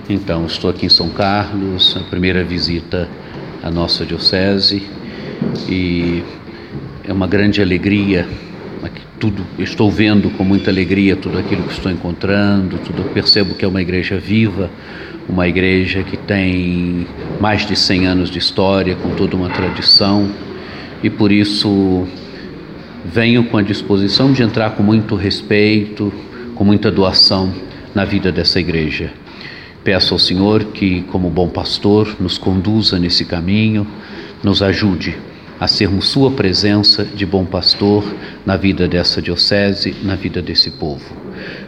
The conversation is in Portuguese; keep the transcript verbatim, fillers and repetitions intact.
Então, estou aqui em São Carlos, a primeira visita à nossa diocese, e é uma grande alegria. Tudo, estou vendo com muita alegria tudo aquilo que estou encontrando, tudo, eu percebo que é uma igreja viva, uma igreja que tem mais de cem anos de história, com toda uma tradição, e por isso venho com a disposição de entrar com muito respeito, com muita doação na vida dessa igreja. Peço ao Senhor que, como bom pastor, nos conduza nesse caminho, nos ajude a sermos sua presença de bom pastor na vida dessa diocese, na vida desse povo.